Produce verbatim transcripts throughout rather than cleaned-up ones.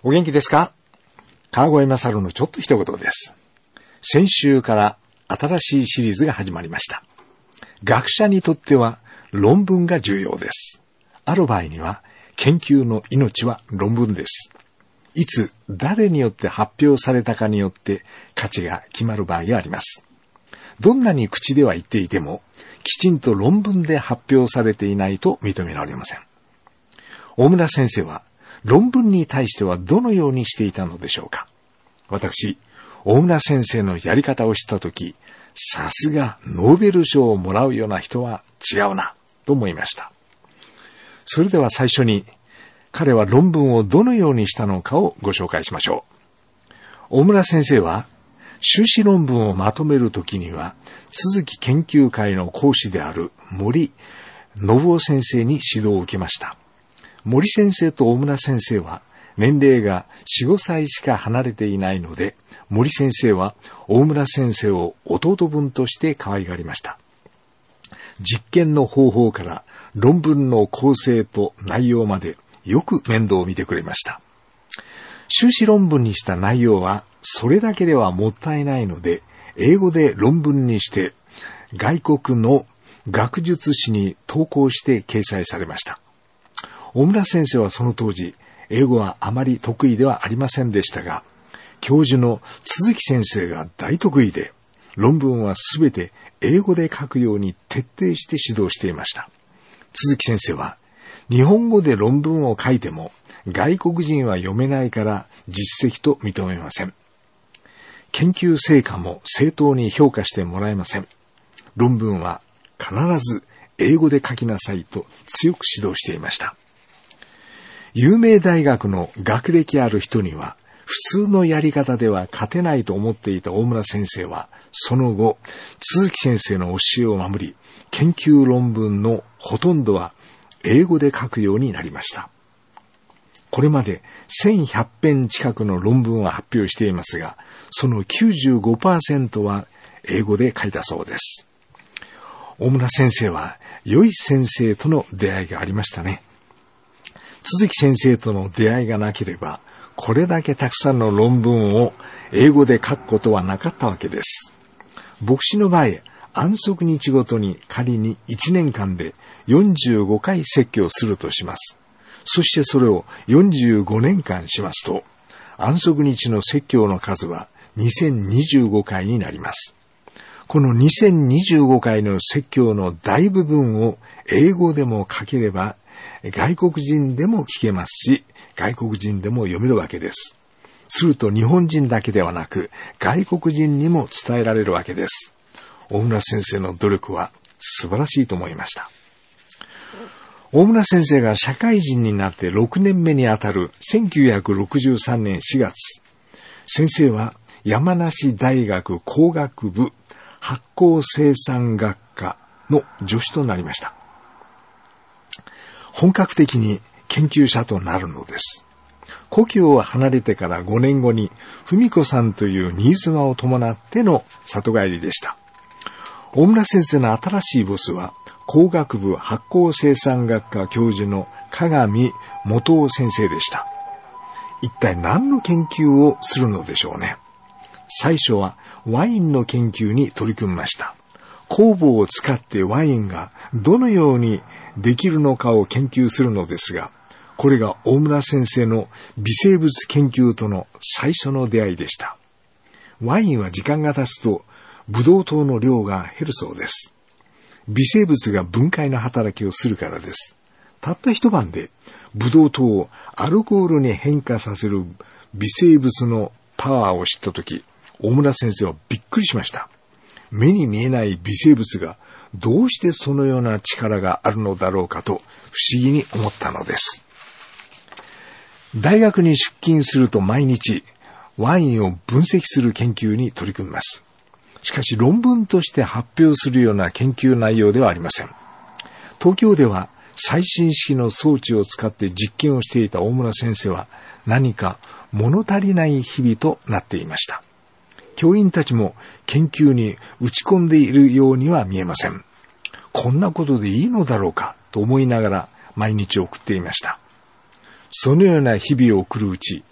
お元気ですか？川越勝のちょっと一言です。先週から新しいシリーズが始まりました。学者にとっては論文が重要です。ある場合には研究の命は論文です。いつ誰によって発表されたかによって価値が決まる場合があります。どんなに口では言っていてもきちんと論文で発表されていないと認められません。大村先生は論文に対してはどのようにしていたのでしょうか。私、大村先生のやり方を知ったとき、さすがノーベル賞をもらうような人は違うなと思いました。それでは最初に彼は論文をどのようにしたのかをご紹介しましょう。大村先生は修士論文をまとめるときには都築研究会の講師である森信夫先生に指導を受けました。森先生と大村先生は年齢がよん、ごさいしか離れていないので、森先生は大村先生を弟分として可愛がりました。実験の方法から論文の構成と内容までよく面倒を見てくれました。修士論文にした内容はそれだけではもったいないので、英語で論文にして外国の学術誌に投稿して掲載されました。大村先生はその当時、英語はあまり得意ではありませんでしたが、教授の都築先生が大得意で、論文はすべて英語で書くように徹底して指導していました。都築先生は、日本語で論文を書いても外国人は読めないから実績と認めません。研究成果も正当に評価してもらえません。論文は必ず英語で書きなさいと強く指導していました。有名大学の学歴ある人には普通のやり方では勝てないと思っていた大村先生は、その後、都築先生の教えを守り、研究論文のほとんどは英語で書くようになりました。これまでせんひゃくぺん近くの論文を発表していますが、その きゅうじゅうごパーセント は英語で書いたそうです。大村先生は良い先生との出会いがありましたね。都築先生との出会いがなければ、これだけたくさんの論文を英語で書くことはなかったわけです。牧師の場合、安息日ごとに仮にいちねんかんでよんじゅうごかい説教するとします。そしてそれをよんじゅうごねんかんしますと、安息日の説教の数はにせんにじゅうごかいになります。このにせんにじゅうごかいの説教の大部分を英語でも書ければ、外国人でも聞けますし、外国人でも読めるわけです。すると日本人だけではなく、外国人にも伝えられるわけです。大村先生の努力は素晴らしいと思いました。大村先生が社会人になってろくねんめにあたるせんきゅうひゃくろくじゅうさんねんしがつ、先生は山梨大学工学部発酵生産学科の助手となりました。本格的に研究者となるのです。故郷を離れてからごねんごに、文子さんという新妻を伴っての里帰りでした。大村先生の新しいボスは、工学部発酵生産学科教授の鏡元夫先生でした。一体何の研究をするのでしょうね。最初はワインの研究に取り組みました。酵母を使ってワインがどのようにできるのかを研究するのですが、これが大村先生の微生物研究との最初の出会いでした。ワインは時間が経つとブドウ糖の量が減るそうです。微生物が分解の働きをするからです。たった一晩でブドウ糖をアルコールに変化させる微生物のパワーを知ったとき、大村先生はびっくりしました。目に見えない微生物がどうしてそのような力があるのだろうかと不思議に思ったのです。大学に出勤すると毎日ワインを分析する研究に取り組みます。しかし論文として発表するような研究内容ではありません。東京では最新式の装置を使って実験をしていた大村先生は何か物足りない日々となっていました。教員たちも研究に打ち込んでいるようには見えません。こんなことでいいのだろうかと思いながら毎日送っていました。そのような日々を送るうち、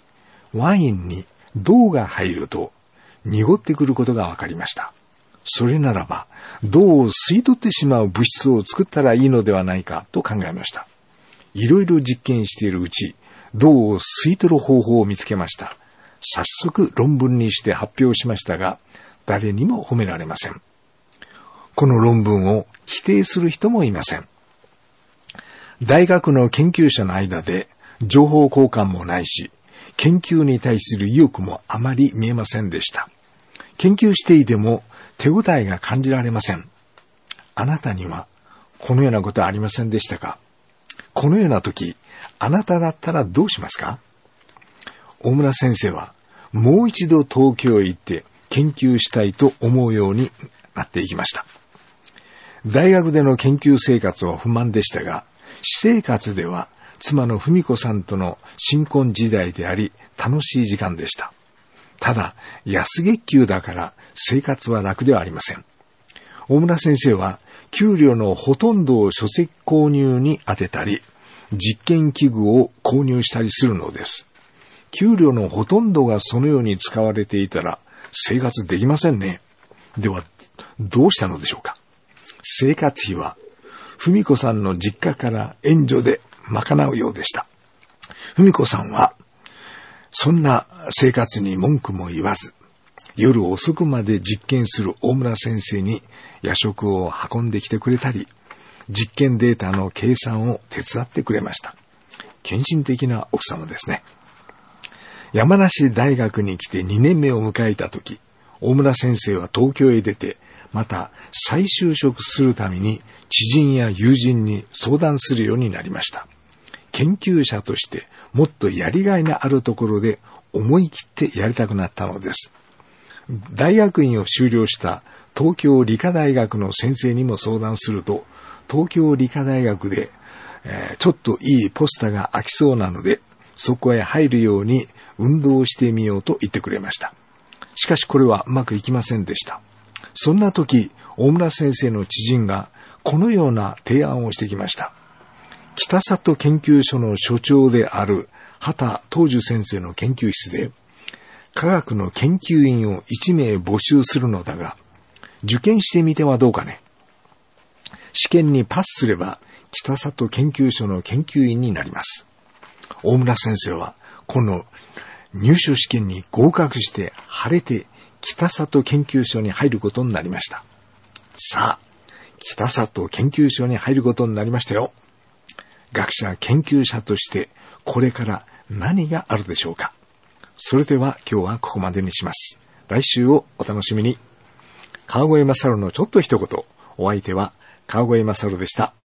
ワインに銅が入ると濁ってくることが分かりました。それならば、銅を吸い取ってしまう物質を作ったらいいのではないかと考えました。いろいろ実験しているうち、銅を吸い取る方法を見つけました。早速論文にして発表しましたが、誰にも褒められません。この論文を否定する人もいません。大学の研究者の間で情報交換もないし、研究に対する意欲もあまり見えませんでした。研究していても手応えが感じられません。あなたにはこのようなことはありませんでしたか？このような時、あなただったらどうしますか？大村先生はもう一度東京へ行って研究したいと思うようになっていきました。大学での研究生活は不満でしたが、私生活では妻の文子さんとの新婚時代であり楽しい時間でした。ただ、安月給だから生活は楽ではありません。大村先生は給料のほとんどを書籍購入に充てたり、実験器具を購入したりするのです。給料のほとんどがそのように使われていたら生活できませんね。では、どうしたのでしょうか。生活費は文子さんの実家から援助で賄うようでした。文子さんはそんな生活に文句も言わず、夜遅くまで実験する大村先生に夜食を運んできてくれたり、実験データの計算を手伝ってくれました。献身的な奥様ですね。山梨大学に来てにねんめを迎えたとき、大村先生は東京へ出て、また再就職するために知人や友人に相談するようになりました。研究者としてもっとやりがいのあるところで思い切ってやりたくなったのです。大学院を修了した東京理科大学の先生にも相談すると、東京理科大学で、えー、ちょっといいポスターが空きそうなので、そこへ入るように運動してみようと言ってくれました。しかしこれはうまくいきませんでした。そんな時、大村先生の知人がこのような提案をしてきました。北里研究所の所長である畑東樹先生の研究室で、科学の研究員をいち名募集するのだが、受験してみてはどうかね。試験にパスすれば、北里研究所の研究員になります。大村先生は、この入試試験に合格して晴れて、北里研究所に入ることになりました。さあ、北里研究所に入ることになりましたよ。学者研究者としてこれから何があるでしょうか。それでは今日はここまでにします。来週をお楽しみに。川越勝のちょっと一言。お相手は川越勝でした。